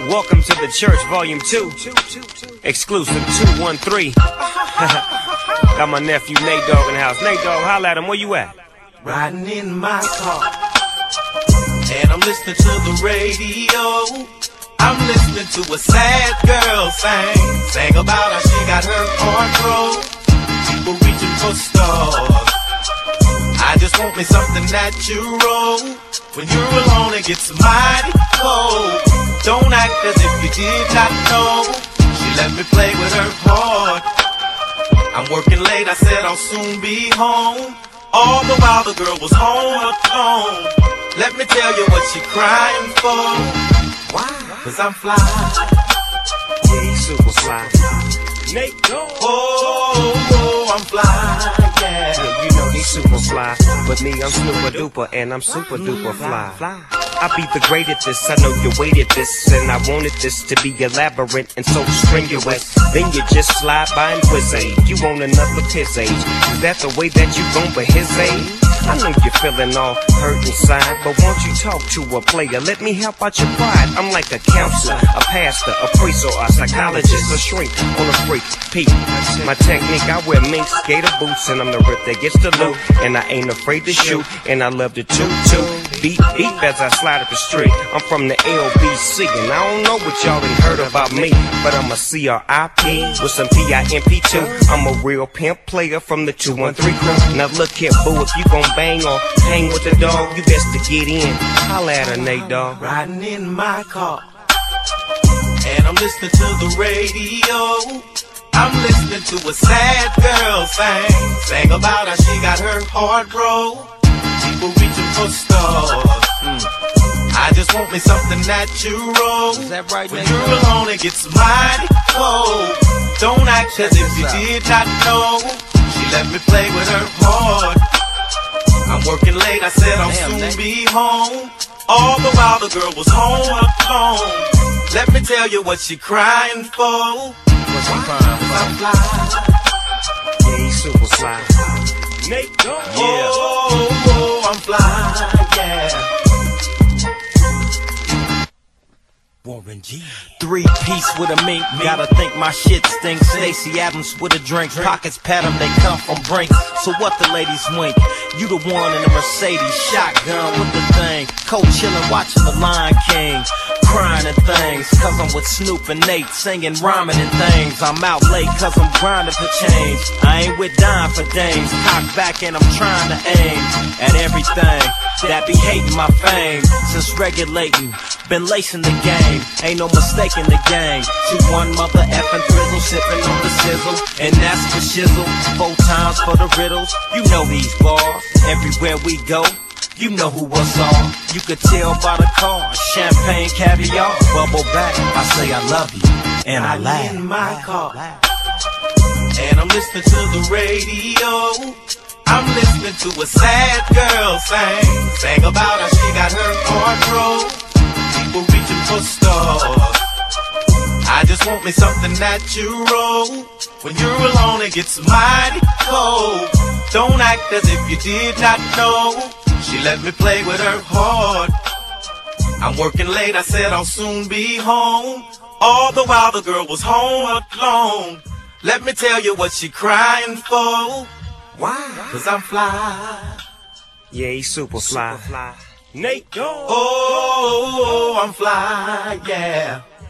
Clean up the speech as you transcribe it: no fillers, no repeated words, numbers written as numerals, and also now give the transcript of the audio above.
Welcome to the church, volume 2. Exclusive 213. Got my nephew Nate Dogg in the house. Nate Dogg, holla at him, where you at? Riding in my car, and I'm listening to the radio. I'm listening to a sad girl sing about how she got her heart broke. People reaching for stars. I just want me something natural. When you're alone it gets mighty cold. Don't act as if you did not know. She let me play with her heart. I'm working late, I said I'll soon be home. All the while the girl was home alone. Let me tell you what she crying for. Why? Cause I'm fly. Yeah, he's super fly. Nate Dogg. Oh, I'm fly, yeah. Yeah, you know he's super fly. But me, I'm super duper, and I'm super duper fly. I be the great at this, I know you waited this, and I wanted this to be elaborate and so strenuous. Then you just slide by and whiz age. You want another piss age. Is that the way that you gon' be his age? I know you're feeling all hurt inside, but won't you talk to a player? Let me help out your pride. I'm like a counselor, a pastor, a priest, or a psychologist, a shrink on a freak. Peep, my technique, I wear mink skater boots, and I'm the rip that gets the loot, and I ain't afraid to shoot, and I love to toot. Beep, beep as I slide up the street. I'm from the LBC, and I don't know what y'all done heard about me, but I'm a CRIP with some PIMP too. I'm a real pimp player from the 213 crew. Now look here, boo, if you gon' bang or hang with the dog, you best to get in. Holla at her, Nate Dogg. Riding in my car, and I'm listening to the radio. I'm listening to a sad girl sing about how she got her heart broke. People reaching for stars. I just want me something natural. Is that right, when you're alone it gets mighty cold. Don't act as if you did not know. She let me play with her heart. I'm working late, I said I'll soon be home. All the while the girl was home alone. Let me tell you what she crying for. What's she crying for? I'm fly. Yeah, he's super fly. Nate Dogg. Yeah. Oh, I'm fly, yeah. Warren G. 3-piece with a mink, gotta think my shit stinks. Stacey Adams with a drink, pockets pat 'em, they come from Brinks. So what the ladies wink? You the one in the Mercedes, shotgun with the thing. Co-chillin', watching the Lion King. Crying and things, cause I'm with Snoop and Nate, singing, rhyming and things. I'm out late cause I'm grinding for change. I ain't with dime for dames. Cock back and I'm trying to aim at everything that be hating my fame. Since regulating, been lacing the game. Ain't no mistake in the game. 2-1 mother effing frizzle, sipping on the sizzle, and that's for shizzle. 4 times for the riddles. You know these bars. Everywhere we go, you know who was on. You could tell by the car. Champagne, caviar, bubble back. I say I love you, and I laugh. In my car, and I'm listening to the radio. I'm listening to a sad girl sing about how she got her heart broke. People reaching for stars. I just want me something natural. When you're alone it gets mighty cold. Don't act as if you did not know. She let me play with her heart. I'm working late, I said I'll soon be home. All the while the girl was home alone. Let me tell you what she crying for. Why? Cause I'm fly. Yeah, he's super fly. Nate Dogg. Oh, I'm fly, yeah.